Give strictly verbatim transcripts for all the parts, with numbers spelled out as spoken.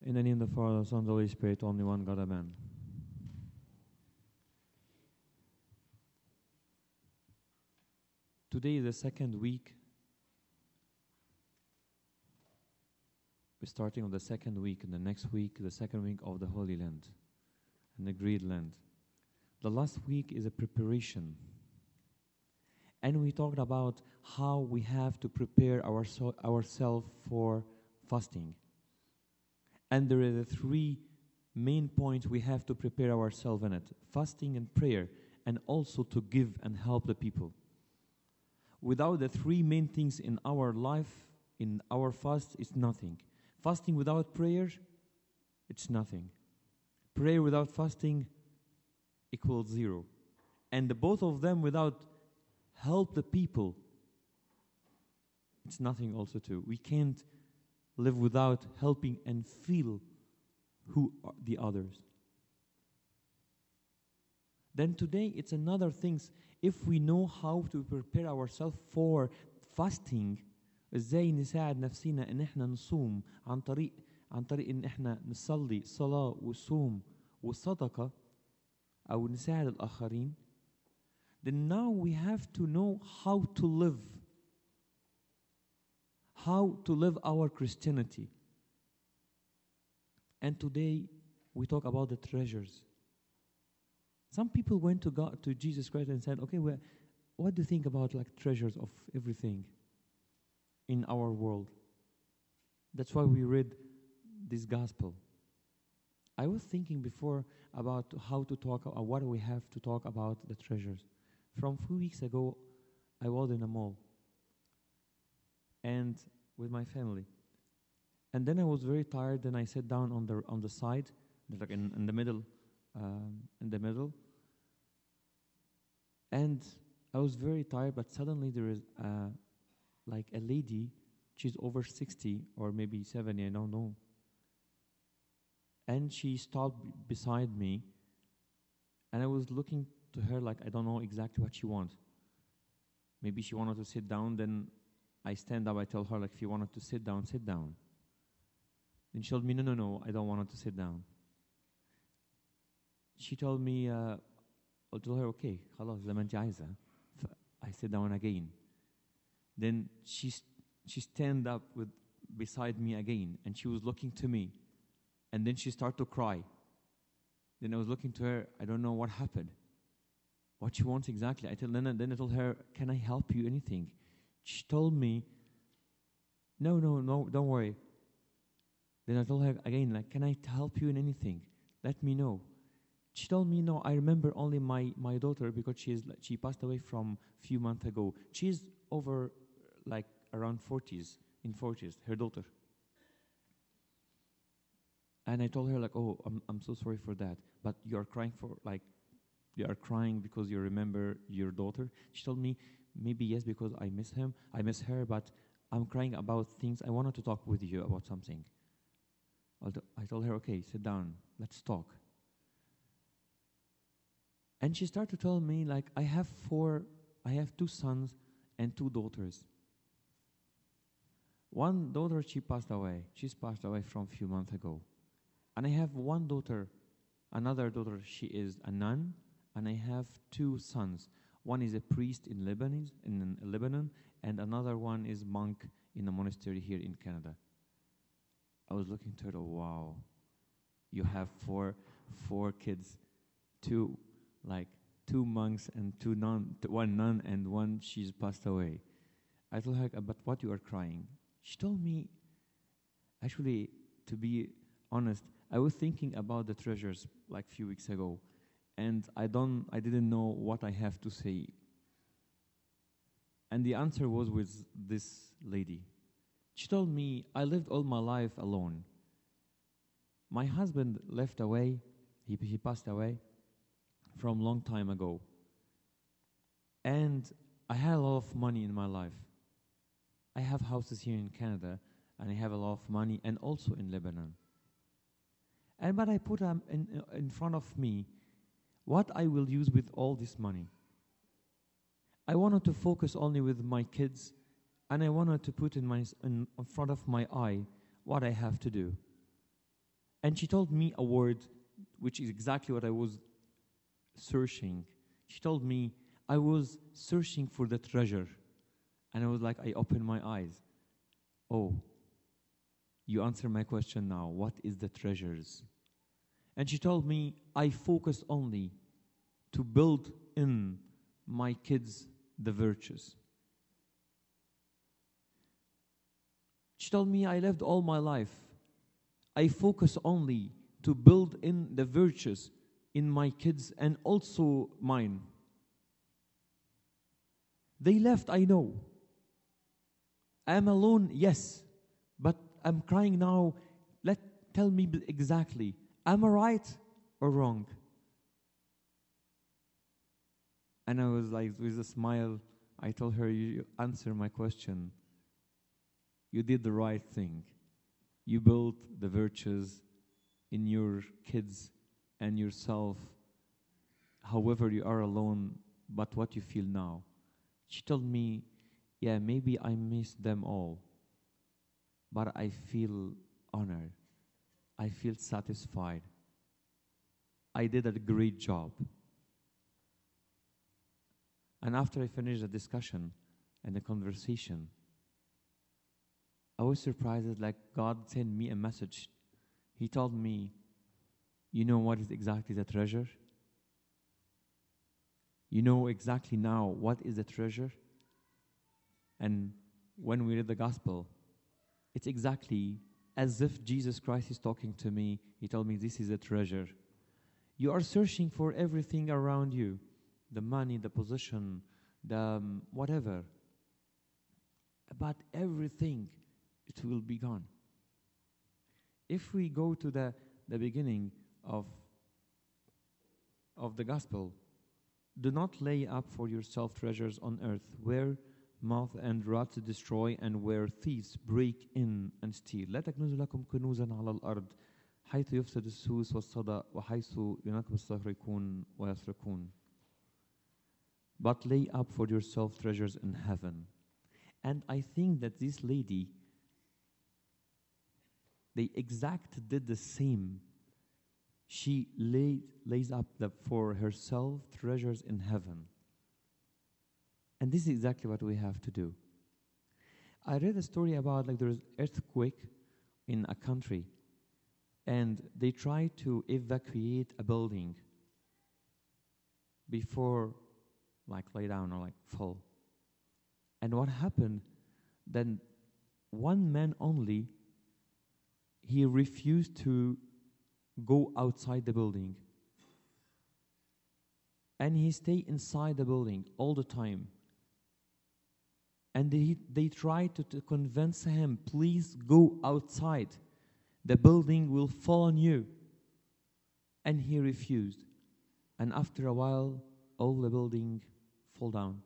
In the name of the Father, Son, and the Holy Spirit, only one God, amen. Today is the second week. We're starting on the second week, and the next week, the second week of the Holy Land and the Great Land. The last week is a preparation. And we talked about how we have to prepare our so- ourselves for fasting. And there are the three main points we have to prepare ourselves in it. Fasting and prayer, and also to give and help the people. Without the three main things in our life, in our fast, it's nothing. Fasting without prayer, it's nothing. Prayer without fasting equals zero. And the both of them without help the people, it's nothing also too. We can't live without helping and feel who are the others. Then today it's another things. If we know how to prepare ourselves for fasting, ازاي نساعد نفسينا ان احنا نصوم عن طريق عن طريق ان احنا نصلي صلاة وصوم وصدقة او نساعد الاخرين. Then now we have to know how to live. How to live our Christianity. And today we talk about the treasures. Some people went to God, to Jesus Christ, and said, "Okay, well, what do you think about like treasures of everything in our world?" That's why we read this gospel. I was thinking before about how to talk, or what we have to talk about the treasures. From few weeks ago, I was in a mall, and with my family. And then I was very tired, and I sat down on the on the side, like in, in the middle, um, in the middle. And I was very tired, but suddenly there is uh, like a lady, she's over sixty or maybe seventy, I don't know. And she stopped b- beside me, and I was looking to her like I don't know exactly what she wants. Maybe she wanted to sit down, then I stand up, I tell her, like, if you wanted to sit down, sit down. Then she told me, no, no, no, I don't want her to sit down. She told me, uh, I told her, okay, خلاص زي ما انت عايزة. I sit down again. Then she st- she stand up with beside me again, and she was looking to me. And then she started to cry. Then I was looking to her, I don't know what happened. What she wants exactly. I tell, then, I- then I told her, can I help you anything? She told me, no, no, no, don't worry. Then I told her again, like, can I t- help you in anything? Let me know. She told me, no, I remember only my, my daughter because she is like, she passed away from a few months ago. She's over like around forties, in forties, her daughter. And I told her like, oh, I'm I'm so sorry for that. But you are crying for like, you are crying because you remember your daughter. She told me, maybe yes, because I miss him, I miss her, but I'm crying about things. I wanted to talk with you about something. I to- I told her, okay, sit down, let's talk. And she started to tell me, like, I have four, I have two sons and two daughters. One daughter, she passed away. She's passed away from a few months ago. And I have one daughter, another daughter, she is a nun, and I have two sons. One is a priest in Lebanon, in Lebanon, and another one is monk in a monastery here in Canada. I was looking to her, wow, you have four, four kids, two, like two monks and two nun, t- one nun and one she's passed away. I told her, but what you are crying? She told me, actually, to be honest, I was thinking about the treasures like a few weeks ago, and I don't, I didn't know what I have to say. And the answer was with this lady. She told me, I lived all my life alone. My husband left away, he, he passed away from a long time ago. And I had a lot of money in my life. I have houses here in Canada, and I have a lot of money, and also in Lebanon. And but I put um, in, in front of me what I will use with all this money. I wanted to focus only with my kids, and I wanted to put in my s- in, in front of my eye what I have to do. And she told me a word which is exactly what I was searching. She told me, I was searching for the treasure. And I was like, I opened my eyes. Oh, you answer my question now. What is the treasures? And she told me, I focus only to build in my kids the virtues. She told me, I lived all my life. I focus only to build in the virtues in my kids and also mine. They left, I know. I'm alone, yes, but I'm crying now. Let tell me exactly, am I right or wrong? And I was like, with a smile, I told her, you answer my question. You did the right thing. You built the virtues in your kids and yourself, however you are alone, but what you feel now. She told me, yeah, maybe I missed them all, but I feel honored. I feel satisfied. I did a great job. And after I finished the discussion and the conversation, I was surprised, like God sent me a message. He told me, you know what is exactly the treasure? You know exactly now what is the treasure? And when we read the gospel, it's exactly as if Jesus Christ is talking to me. He told me, this is a treasure. You are searching for everything around you, the money, the position, the um, whatever. But everything, it will be gone. If we go to the, the beginning of, of the gospel, do not lay up for yourself treasures on earth, where moth and rot destroy and where thieves break in and steal. لا تكنزوا لكم كنوزا على الأرض حيث يفسد السوس والصدأ وحيث ينقب السارقون ويسرقون. But lay up for yourself treasures in heaven. And I think that this lady, they exact did the same. She laid, lays up the, for herself treasures in heaven. And this is exactly what we have to do. I read a story about, like, there was earthquake in a country, and they tried to evacuate a building before, like, lay down or like fall. And what happened? Then one man only, he refused to go outside the building, and he stayed inside the building all the time. And they, they tried to, to convince him, please go outside. The building will fall on you. And he refused. And after a while, all the building fell down.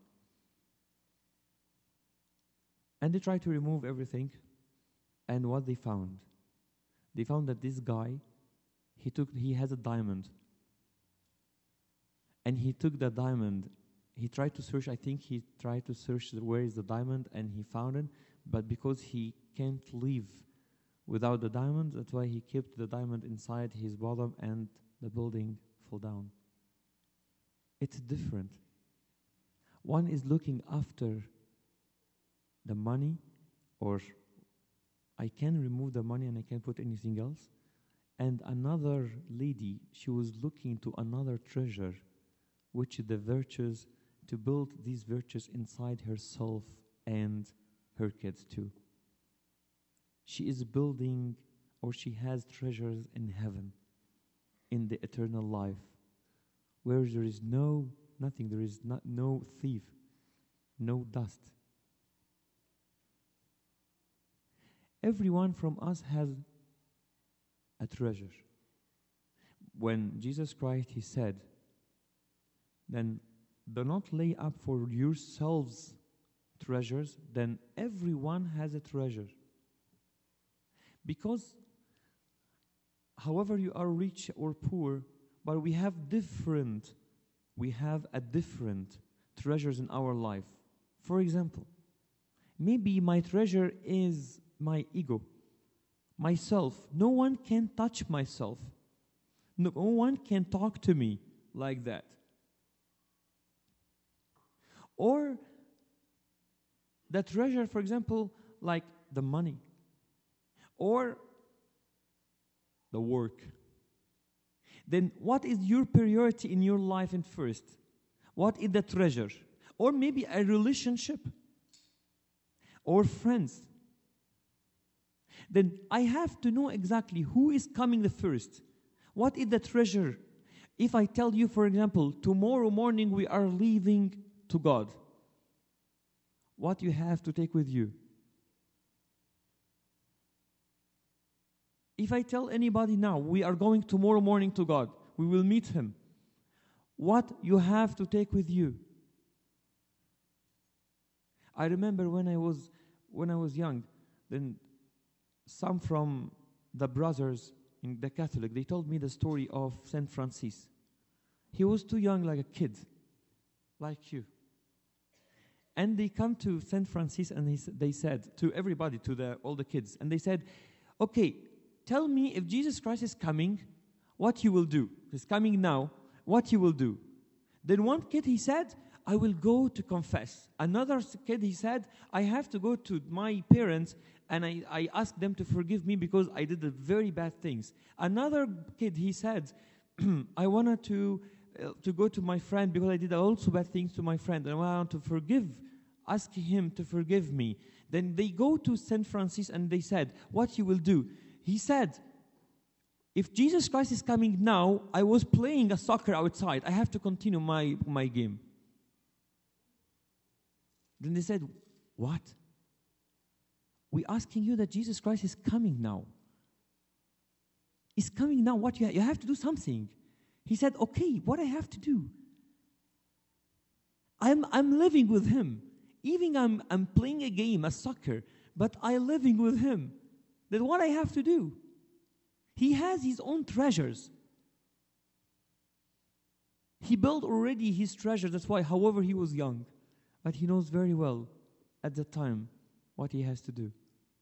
And they tried to remove everything. And what they found? They found that this guy, he took, he has a diamond. And he took the diamond. He tried to search, I think he tried to search where is the diamond, and he found it. But because he can't live without the diamond, that's why he kept the diamond inside his bottom, and the building fell down. It's different. One is looking after the money, or I can remove the money and I can't put anything else. And another lady, she was looking to another treasure, which is the virtues, to build these virtues inside herself and her kids too. She is building, or she has treasures in heaven, in the eternal life, where there is no, nothing, there is not, no thief, no dust. Everyone from us has a treasure. When Jesus Christ, he said, then do not lay up for yourselves treasures, then everyone has a treasure. Because however you are rich or poor, but we have different, we have a different treasures in our life. For example, maybe my treasure is my ego, myself. No one can touch myself. No one can talk to me like that. Or the treasure, for example, like the money. Or the work. Then what is your priority in your life and first? What is the treasure? Or maybe a relationship. Or friends. Then I have to know exactly who is coming the first. What is the treasure? If I tell you, for example, tomorrow morning we are leaving to God, what you have to take with you? If I tell anybody now, we are going tomorrow morning to God, we will meet Him, what you have to take with you? I remember when I was when I was young, then some from the brothers in the Catholic, they told me the story of Saint Francis. He was too young, like a kid, like you. And they come to Saint Francis and they, they said to everybody, to the, all the kids, and they said, okay, tell me if Jesus Christ is coming, what you will do. He's coming now, what you will do. Then one kid, he said, I will go to confess. Another kid, he said, I have to go to my parents and I, I ask them to forgive me because I did the very bad things. Another kid, he said, I wanted to uh, to go to my friend because I did also bad things to my friend and I want to forgive, ask him to forgive me. Then they go to Saint Francis and they said, what you will do? He said, if Jesus Christ is coming now, I was playing a soccer outside. I have to continue my, my game. Then they said, what? We're asking you that Jesus Christ is coming now. He's coming now. What you, ha- you have to do something. He said, okay, what I have to do? I'm, I'm living with Him. Even I'm, I'm playing a game, a soccer, but I'm living with Him. Then what I have to do? He has His own treasures. He built already His treasure. That's why, however, He was young. But He knows very well at the time what He has to do.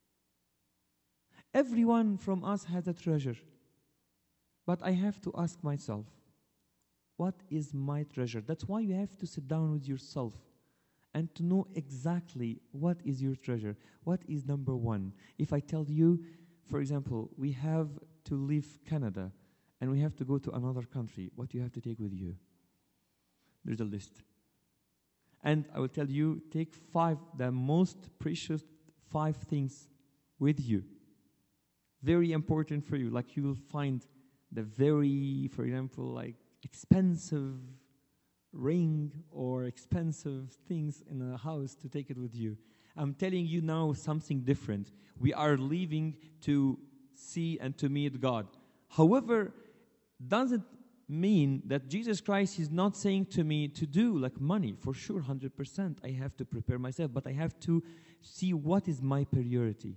Everyone from us has a treasure. But I have to ask myself, what is my treasure? That's why you have to sit down with yourself and to know exactly what is your treasure. What is number one? If I tell you, for example, we have to leave Canada and we have to go to another country, what do you have to take with you? There's a list. And I will tell you, take five, the most precious five things with you. Very important for you. Like you will find the very, for example, like expensive ring or expensive things in a house to take it with you. I'm telling you now something different. We are leaving to see and to meet God. However, doesn't mean that Jesus Christ is not saying to me to do like money. For sure, one hundred percent. I have to prepare myself, but I have to see what is my priority.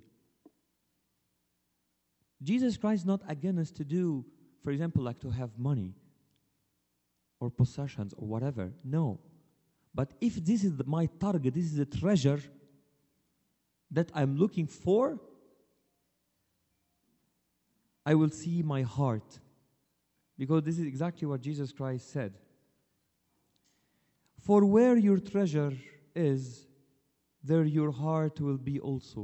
Jesus Christ is not against us to do, for example, like to have money or possessions or whatever. No. But if this is the, my target, this is the treasure that I'm looking for, I will see my heart. Because this is exactly what Jesus Christ said. For where your treasure is, there your heart will be also.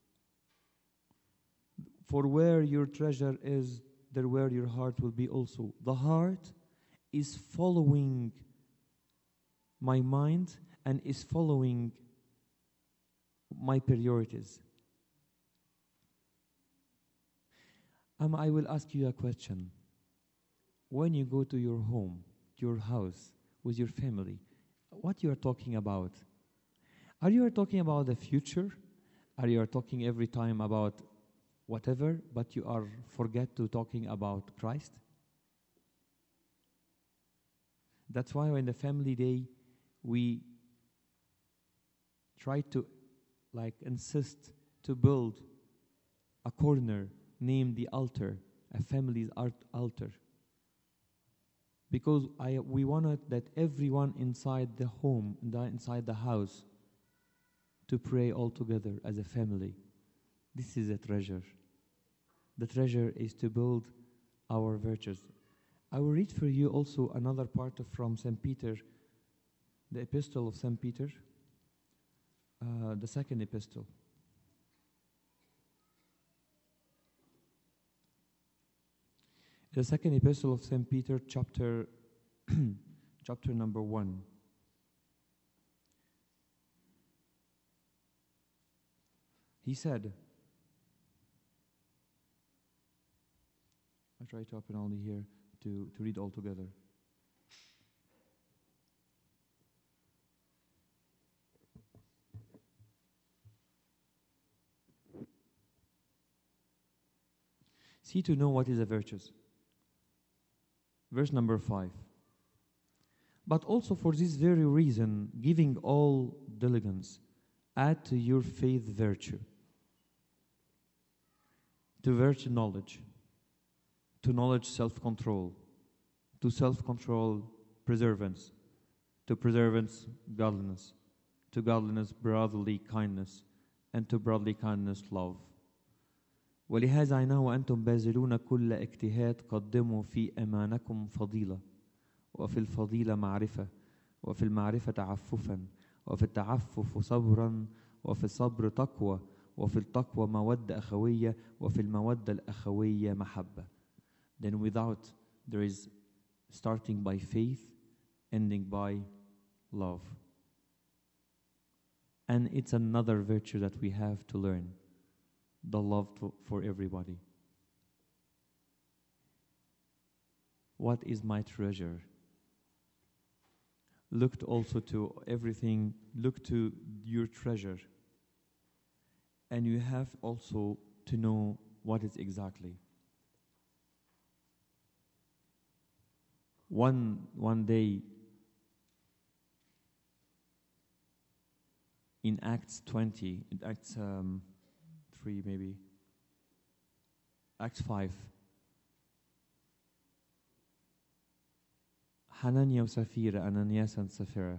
For where your treasure is, there where your heart will be also. The heart is following my mind and is following my priorities. Um, I will ask you a question. When you go to your home, your house, with your family, what you are talking about? Are you talking about the future? Are you talking every time about whatever, but you are forget to talking about Christ? That's why in the family day, we try to like insist to build a corner named the altar, a family's art altar. Because I, we wanted that everyone inside the home, inside the house, to pray all together as a family. This is a treasure. The treasure is to build our virtues. I will read for you also another part of- from Saint Peter, the epistle of Saint Peter, uh, the second epistle. The second epistle of Saint Peter, chapter, chapter number one. He said, I try to open only here to, to read all together. See to know what is a virtuous. Verse number five. But also for this very reason, giving all diligence, add to your faith virtue, to virtue knowledge, to knowledge self-control, to self-control perseverance, to perseverance godliness, to godliness brotherly kindness, and to brotherly kindness love. ولهذا عينه وأنتم باذلون كل اجتهاد قدموا في إيمانكم فضيلة، وفي الفضيلة معرفة، وفي المعرفة تعففا، وفي التعفف صبرا، وفي الصبر تقوى، وفي التقوى مودة أخوية، وفي المودة الأخوية محبة. Then without, there is starting by faith, ending by love. And it's another virtue that we have to learn, the love to, for everybody. What is my treasure? Look also to everything, look to your treasure. And you have also to know what is exactly. One, one day, in Acts twenty, in Acts um, three maybe, Acts five, Hananiah and Sapphira, Ananias and Sapphira,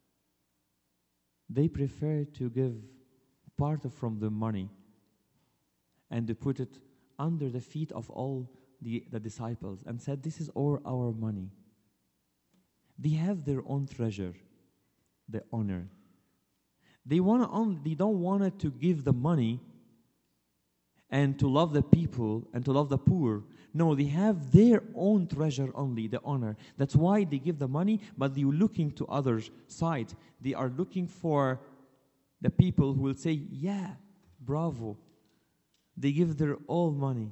they prefer to give part of from the money and to put it under the feet of all the, the disciples and said, this is all our money. They have their own treasure, the honor. They want only, they don't want to give the money and to love the people and to love the poor. No, they have their own treasure only, the honor. That's why they give the money, but they're looking to others' side. They are looking for the people who will say, yeah, bravo. They give their all money.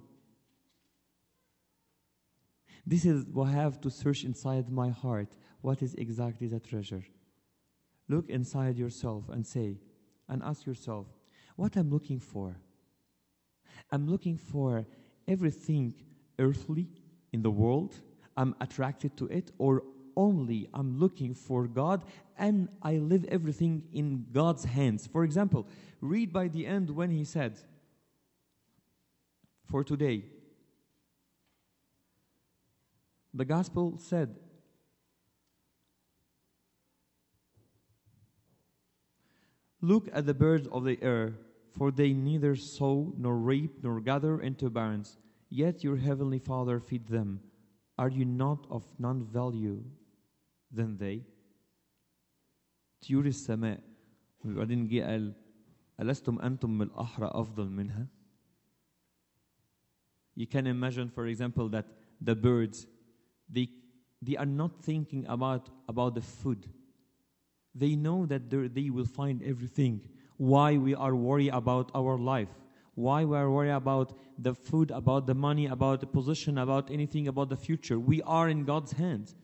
This is what I have to search inside my heart. What is exactly the treasure? Look inside yourself and say, and ask yourself, what I'm looking for? I'm looking for everything earthly in the world. I'm attracted to it, or only I'm looking for God and I live everything in God's hands. For example, read by the end when he said, for today, the gospel said, look at the birds of the air, for they neither sow nor reap nor gather into barns, yet your heavenly Father feeds them. Are you not of none value than they? طيور السماء. وبعدين جه قال ألستم أنتم من الأحرى أفضل منها? You can imagine, for example, that the birds, they they are not thinking about about the food. They know that they will find everything. Why we are worried about our life? Why we are worried about the food, about the money, about the position, about anything, about the future? We are in God's hands.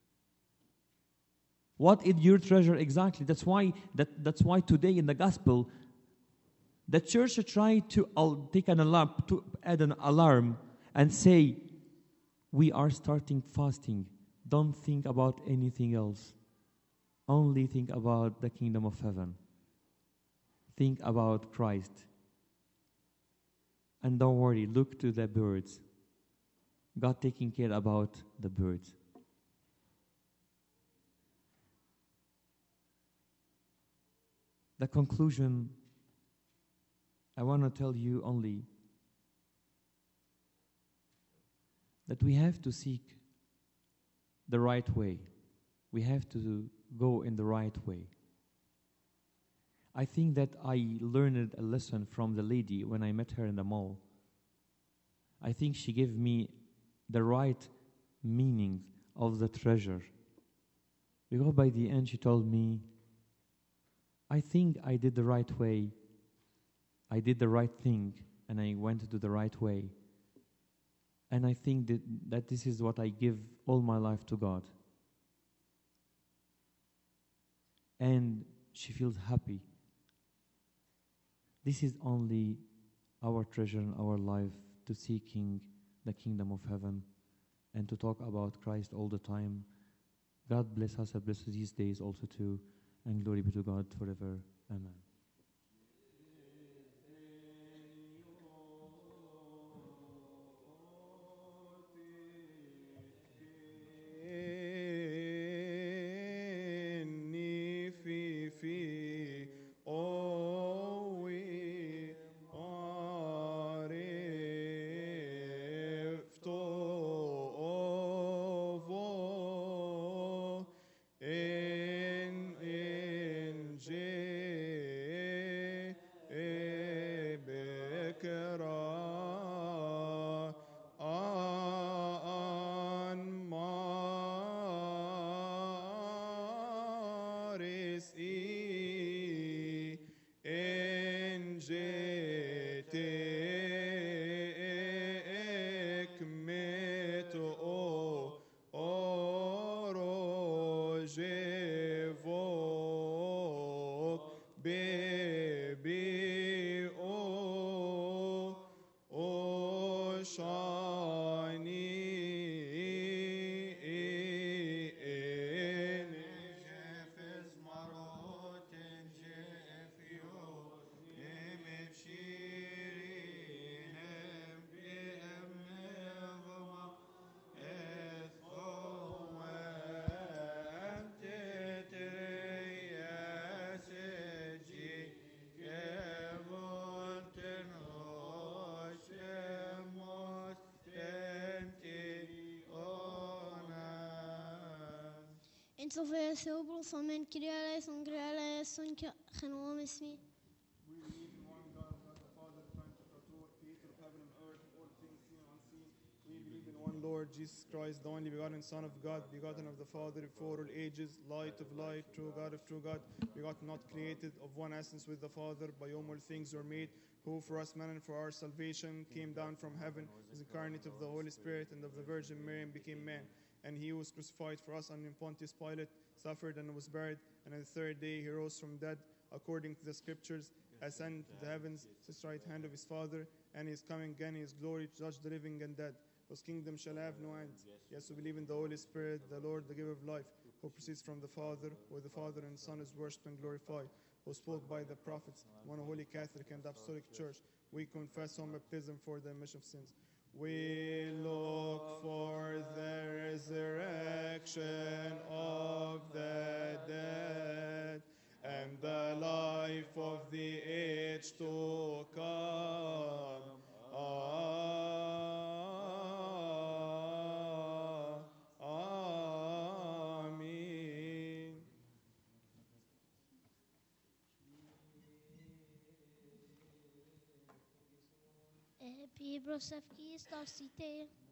What is your treasure exactly? That's why that, that's why today in the gospel, the church tried to uh, take an alarm, to add an alarm and say, we are starting fasting. Don't think about anything else. Only think about the kingdom of heaven. Think about Christ. And don't worry, look to the birds. God taking care about the birds. The conclusion, I want to tell you only, that we have to seek the right way. We have to go in the right way. I think that I learned a lesson from the lady when I met her in the mall. I think she gave me the right meaning of the treasure. Because by the end she told me, I think I did the right way. I did the right thing and I went to do the right way. And I think that, that this is what I give all my life to God. And she feels happy. This is only our treasure in our life, to seeking the kingdom of heaven and to talk about Christ all the time. God bless us and bless these days also too, and glory be to God forever. Amen. En Sofia Silbro som en kriale som kriale som genom اسمي. We believe in one God, God the Father, Pantocrator, Creator of heaven and earth, all things seen and unseen. We believe in one Lord Jesus Christ, the only begotten Son of God, begotten of the Father before all ages, light of light, true God of true God, begotten, not created, of one essence with the Father, by whom all things were made, who for us men and for our salvation came down from heaven, is incarnate of the Holy Spirit and of the Virgin Mary, and became man. And he was crucified for us under Pontius Pilate, suffered and was buried, and on the third day he rose from dead, according to the scriptures, ascended to the heavens, sits right hand of his Father, and he is coming again in his glory to judge the living and dead, whose kingdom shall have no end. Yes, we believe in the Holy Spirit, the Lord, the giver of life, who proceeds from the Father, where the Father and Son is worshipped and glorified, who spoke by the prophets, one holy Catholic and Apostolic Church. We confess our baptism for the remission of sins. We look for the resurrection of the dead and the life of the age to come. Amen. Puis Brosevki, Star Cité.